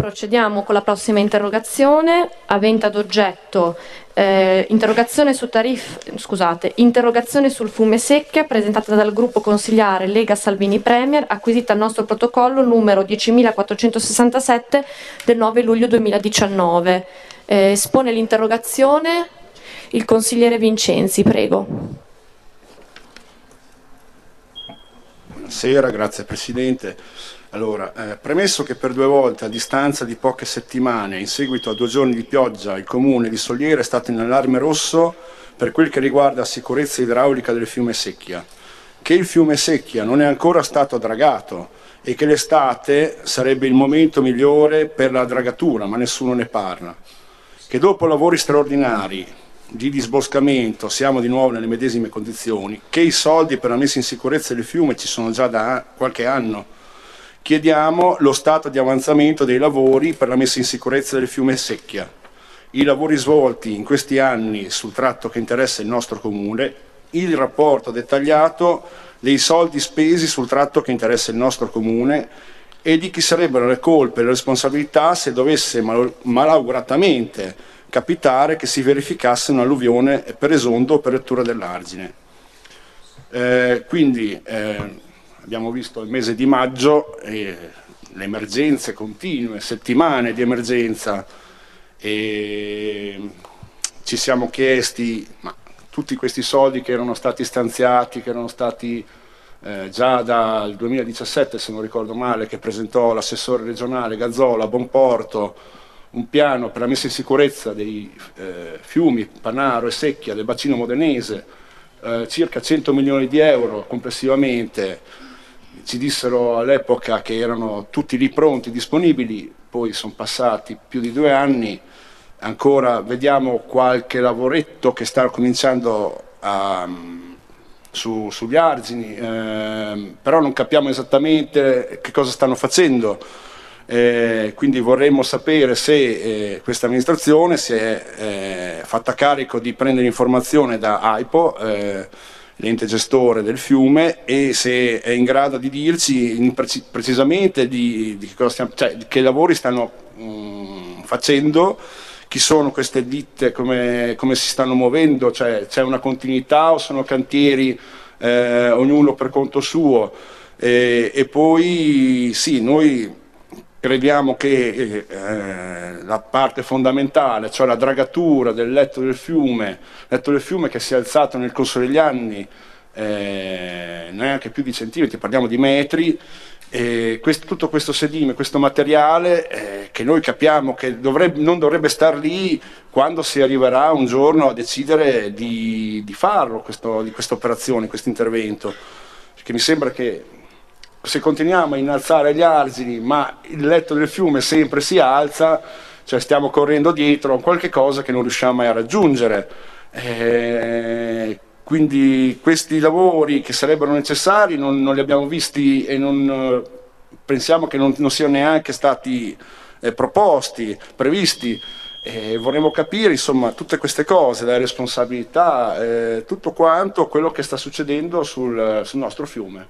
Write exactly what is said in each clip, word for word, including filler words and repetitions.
Procediamo con la prossima interrogazione, avente ad oggetto eh, interrogazione, su tarif- scusate, interrogazione sul Fiume Secchia, presentata dal gruppo consigliare Lega Salvini Premier, acquisita al nostro protocollo numero diecimilaquattrocentosessantasette del nove luglio duemiladiciannove. Eh, espone l'interrogazione il consigliere Vincenzi, prego. Buonasera, grazie Presidente. Allora, eh, premesso che per due volte a distanza di poche settimane, in seguito a due giorni di pioggia, il comune di Soliera è stato in allarme rosso per quel che riguarda la sicurezza idraulica del fiume Secchia, che il fiume Secchia non è ancora stato dragato e che l'estate sarebbe il momento migliore per la dragatura, ma nessuno ne parla, che dopo lavori straordinari di disboscamento siamo di nuovo nelle medesime condizioni, che i soldi per la messa in sicurezza del fiume ci sono già da qualche anno. Chiediamo lo stato di avanzamento dei lavori per la messa in sicurezza del fiume Secchia, i lavori svolti in questi anni sul tratto che interessa il nostro comune, il rapporto dettagliato dei soldi spesi sul tratto che interessa il nostro comune e di chi sarebbero le colpe e le responsabilità se dovesse mal- malauguratamente capitare che si verificasse un'alluvione per esondo o per rottura dell'argine. Eh, quindi eh, abbiamo visto il mese di maggio e le emergenze continue, settimane di emergenza, e ci siamo chiesti, ma tutti questi soldi che erano stati stanziati, che erano stati eh, già dal duemiladiciassette, se non ricordo male, che presentò l'assessore regionale Gazzola a Bonporto, un piano per la messa in sicurezza dei eh, fiumi Panaro e Secchia del bacino modenese, eh, circa cento milioni di euro complessivamente. Ci dissero all'epoca che erano tutti lì pronti, disponibili, poi sono passati più di due anni, ancora vediamo qualche lavoretto che sta cominciando a, su, sugli argini, eh, però non capiamo esattamente che cosa stanno facendo. Eh, quindi vorremmo sapere se eh, questa amministrazione si è eh, fatta carico di prendere informazione da AIPO, eh, l'ente gestore del fiume, e se è in grado di dirci in preci- precisamente di, di cosa stiamo, cioè, che lavori stanno mh, facendo, chi sono queste ditte, come, come si stanno muovendo, cioè, c'è una continuità o sono cantieri eh, ognuno per conto suo, e, e poi sì, noi crediamo che eh, la parte fondamentale, cioè la dragatura del letto del fiume, letto del fiume che si è alzato nel corso degli anni eh, neanche più di centimetri, parliamo di metri, e questo, tutto questo sedime, questo materiale eh, che noi capiamo che dovrebbe, non dovrebbe star lì quando si arriverà un giorno a decidere di, di farlo, questo, di questa operazione, questo intervento, perché mi sembra che se continuiamo a innalzare gli argini ma il letto del fiume sempre si alza, cioè stiamo correndo dietro a qualche cosa che non riusciamo mai a raggiungere. Eh, quindi questi lavori che sarebbero necessari non, non li abbiamo visti e non, pensiamo che non, non siano neanche stati eh, proposti, previsti. Eh, vorremmo capire insomma tutte queste cose, la responsabilità, eh, tutto quanto quello che sta succedendo sul, sul nostro fiume.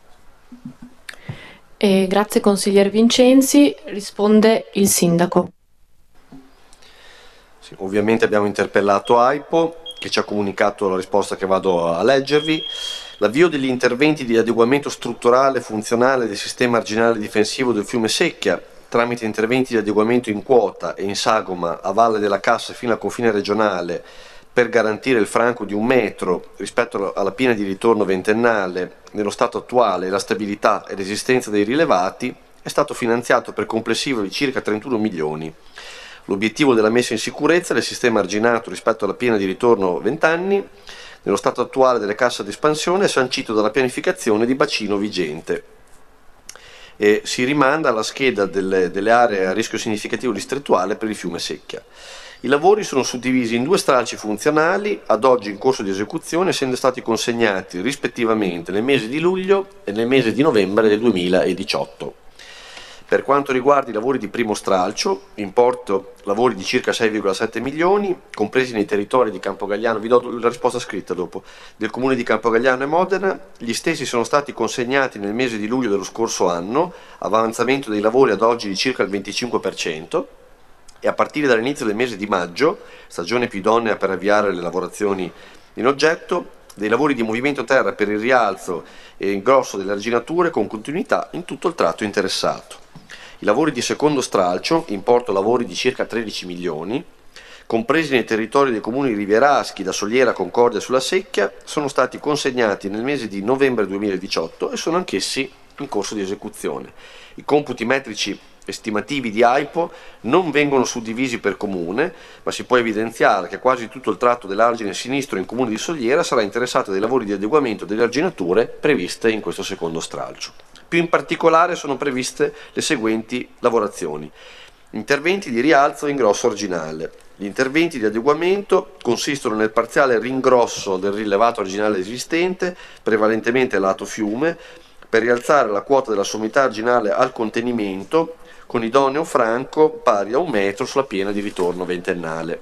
Eh, grazie consigliere Vincenzi, risponde il sindaco. Sì, ovviamente abbiamo interpellato AIPO che ci ha comunicato la risposta che vado a leggervi. L'avvio degli interventi di adeguamento strutturale e funzionale del sistema arginale difensivo del fiume Secchia tramite interventi di adeguamento in quota e in sagoma a valle della Cassa fino al confine regionale per garantire il franco di un metro rispetto alla piena di ritorno ventennale nello stato attuale e la stabilità e l'esistenza dei rilevati, è stato finanziato per complessivo di circa trentuno milioni. L'obiettivo della messa in sicurezza del sistema arginato rispetto alla piena di ritorno vent'anni nello stato attuale delle casse di espansione è sancito dalla pianificazione di bacino vigente. E si rimanda alla scheda delle, delle aree a rischio significativo distrettuale per il fiume Secchia. I lavori sono suddivisi in due stralci funzionali, ad oggi in corso di esecuzione, essendo stati consegnati rispettivamente nel mese di luglio e nel mese di novembre del duemiladiciotto. Per quanto riguarda i lavori di primo stralcio, importo lavori di circa sei virgola sette milioni, compresi nei territori di Campogalliano, vi do la risposta scritta dopo, del comune di Campogalliano e Modena. Gli stessi sono stati consegnati nel mese di luglio dello scorso anno, avanzamento dei lavori ad oggi di circa il venticinque per cento, e a partire dall'inizio del mese di maggio, stagione più idonea per avviare le lavorazioni in oggetto, dei lavori di movimento terra per il rialzo e ingrosso delle arginature con continuità in tutto il tratto interessato. I lavori di secondo stralcio, importo lavori di circa tredici milioni, compresi nei territori dei comuni rivieraschi da Soliera, Concordia sulla Secchia, sono stati consegnati nel mese di novembre duemiladiciotto e sono anch'essi in corso di esecuzione. I computi metrici estimativi di AIPO non vengono suddivisi per comune, ma si può evidenziare che quasi tutto il tratto dell'argine sinistro in comune di Soliera sarà interessato dai lavori di adeguamento delle arginature previste in questo secondo stralcio. Più in particolare sono previste le seguenti lavorazioni: interventi di rialzo e ingrosso arginale. Gli interventi di adeguamento consistono nel parziale ringrosso del rilevato arginale esistente, prevalentemente lato fiume, per rialzare la quota della sommità arginale al contenimento con idoneo franco pari a un metro sulla piena di ritorno ventennale.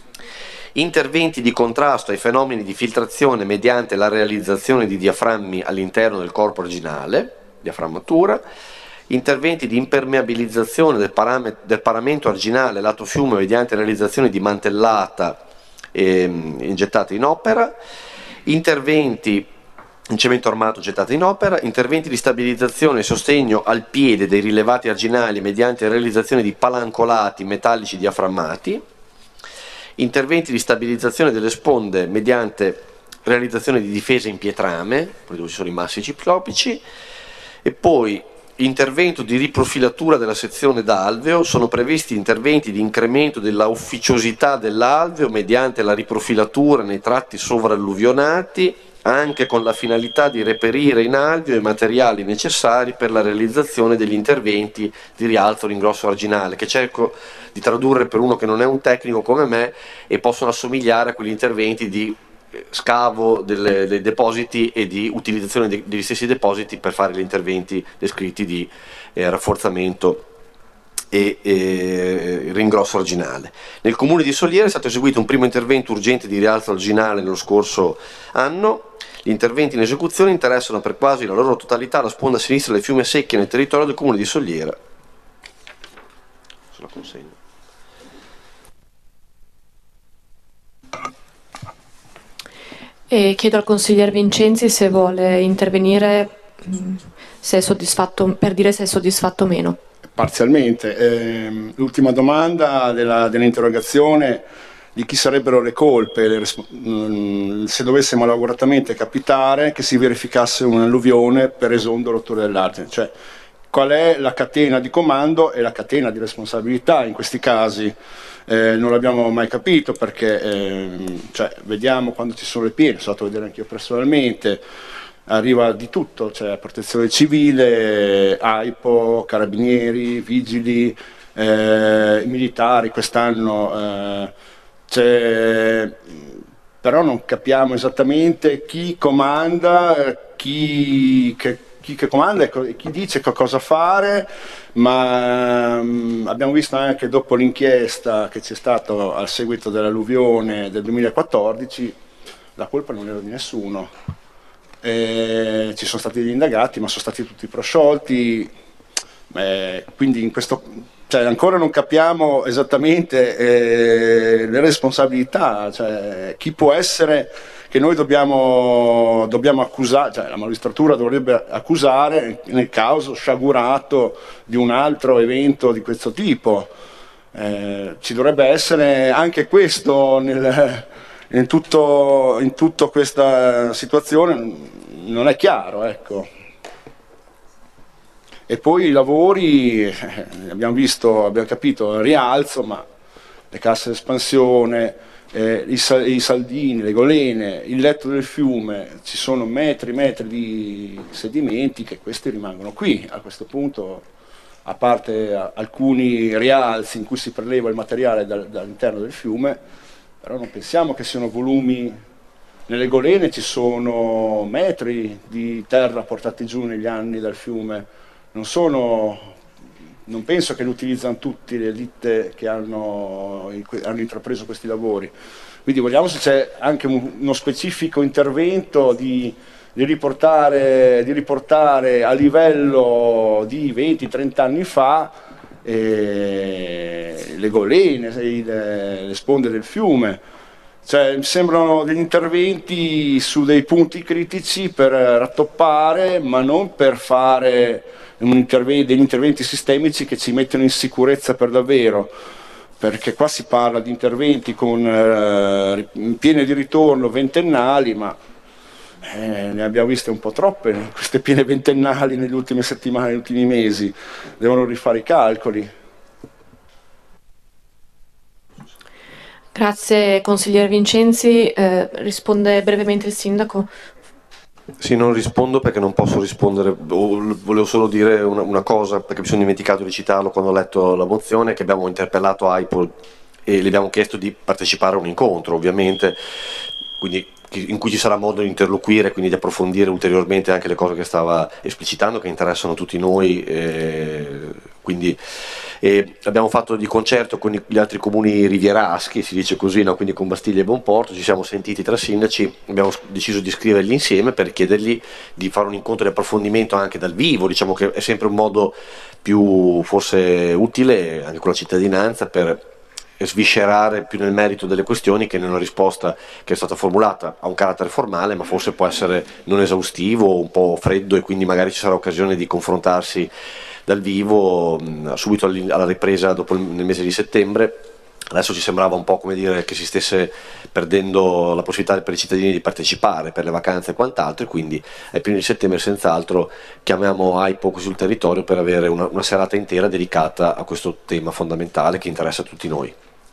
Interventi di contrasto ai fenomeni di filtrazione mediante la realizzazione di diaframmi all'interno del corpo arginale, diaframmatura. Interventi di impermeabilizzazione del, paramet- del paramento arginale lato fiume mediante realizzazione di mantellata e, gettata in opera. Interventi in cemento armato gettato in opera, interventi di stabilizzazione e sostegno al piede dei rilevati arginali mediante realizzazione di palancolati metallici diaframmati, interventi di stabilizzazione delle sponde mediante realizzazione di difese in pietrame, dove ci sono i massi ciclopici, e poi intervento di riprofilatura della sezione d'alveo. Sono previsti interventi di incremento della ufficiosità dell'alveo mediante la riprofilatura nei tratti sovralluvionati, anche con la finalità di reperire in alveo i materiali necessari per la realizzazione degli interventi di rialzo o ringrosso arginale, che cerco di tradurre per uno che non è un tecnico come me, e possono assomigliare a quegli interventi di scavo delle, dei depositi e di utilizzazione de, degli stessi depositi per fare gli interventi descritti di eh, rafforzamento e, e ringrosso arginale. Nel comune di Soliera è stato eseguito un primo intervento urgente di rialzo arginale nello scorso anno. Gli interventi in esecuzione interessano per quasi la loro totalità la sponda sinistra del fiume Secchia nel territorio del comune di Soliera. Se la consegno. E chiedo al consigliere Vincenzi se vuole intervenire, se è soddisfatto, per dire se è soddisfatto o meno. Parzialmente. Eh, l'ultima domanda della, dell'interrogazione, di chi sarebbero le colpe le, mh, se dovesse malauguratamente capitare che si verificasse un'alluvione per esondo rottura dell'argine, cioè qual è la catena di comando e la catena di responsabilità in questi casi. Eh, non l'abbiamo mai capito, perché eh, cioè, vediamo quando ci sono le piene, sono stato a vedere anch'io personalmente, arriva di tutto, cioè protezione civile, AIPO, carabinieri, vigili, eh, militari quest'anno, eh, c'è, però non capiamo esattamente chi comanda, chi che, chi che comanda e chi dice cosa fare, ma um, abbiamo visto anche dopo l'inchiesta che c'è stata al seguito dell'alluvione del duemilaquattordici, la colpa non era di nessuno. Eh, ci sono stati degli indagati, ma sono stati tutti prosciolti, eh, quindi in questo, cioè, ancora non capiamo esattamente eh, le responsabilità, cioè, chi può essere che noi dobbiamo, dobbiamo accusare, cioè la magistratura dovrebbe accusare nel caso sciagurato di un altro evento di questo tipo. Eh, ci dovrebbe essere anche questo nel, in tutto, in tutta questa situazione, non è chiaro, ecco. E poi i lavori, eh, abbiamo visto, abbiamo capito, il rialzo, ma le casse d'espansione, eh, i, i saldini, le golene, il letto del fiume, ci sono metri e metri di sedimenti che questi rimangono qui. A questo punto, a parte a, alcuni rialzi in cui si preleva il materiale dal, dall'interno del fiume, però non pensiamo che siano volumi. Nelle golene ci sono metri di terra portati giù negli anni dal fiume, non sono non penso che li utilizzano tutti le ditte che hanno, hanno intrapreso questi lavori. Quindi vogliamo se c'è anche un, uno specifico intervento di, di, riportare, di riportare a livello di venti trenta anni fa eh, le goline, le, le sponde del fiume. Cioè, mi sembrano degli interventi su dei punti critici per rattoppare, ma non per fare un intervento, degli interventi sistemici che ci mettono in sicurezza per davvero. Perché qua si parla di interventi con eh, piene di ritorno ventennali, ma eh, ne abbiamo viste un po' troppe, queste piene ventennali nelle ultime settimane, negli ultimi mesi, devono rifare i calcoli. Grazie consigliere Vincenzi, eh, risponde brevemente il sindaco. Sì, non rispondo perché non posso rispondere, volevo solo dire una, una cosa perché mi sono dimenticato di citarlo quando ho letto la mozione, che abbiamo interpellato AIPO e le abbiamo chiesto di partecipare a un incontro ovviamente, quindi in cui ci sarà modo di interloquire, quindi di approfondire ulteriormente anche le cose che stava esplicitando, che interessano tutti noi, eh, quindi e abbiamo fatto di concerto con gli altri comuni rivieraschi, si dice così, no? Quindi con Bastiglia e Buonporto, ci siamo sentiti tra sindaci, abbiamo deciso di scriverli insieme per chiedergli di fare un incontro di approfondimento anche dal vivo, diciamo che è sempre un modo più forse utile anche con la cittadinanza per sviscerare più nel merito delle questioni che nella risposta che è stata formulata ha un carattere formale, ma forse può essere non esaustivo, un po' freddo, e quindi magari ci sarà occasione di confrontarsi dal vivo mh, subito alla ripresa dopo il, nel mese di settembre. Adesso ci sembrava un po' come dire che si stesse perdendo la possibilità per i cittadini di partecipare per le vacanze e quant'altro, e quindi ai primi di settembre senz'altro chiamiamo AIPO sul territorio per avere una, una serata intera dedicata a questo tema fondamentale che interessa a tutti noi.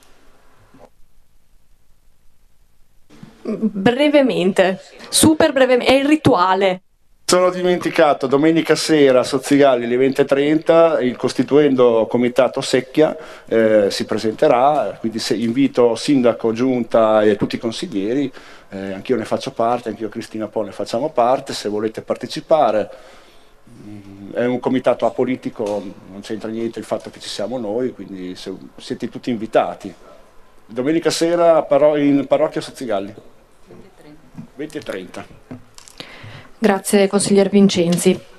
Brevemente, super brevemente, è il rituale. Sono dimenticato, domenica sera a Sozzigalli alle venti e trenta il costituendo comitato Secchia eh, si presenterà, quindi se invito sindaco, giunta e tutti i consiglieri, eh, anch'io ne faccio parte, anch'io e Cristina Po ne facciamo parte, se volete partecipare. È un comitato apolitico, non c'entra niente il fatto che ci siamo noi, quindi se, siete tutti invitati. Domenica sera in parrocchia Sozzigalli. venti e trenta. Grazie consigliere Vincenzi.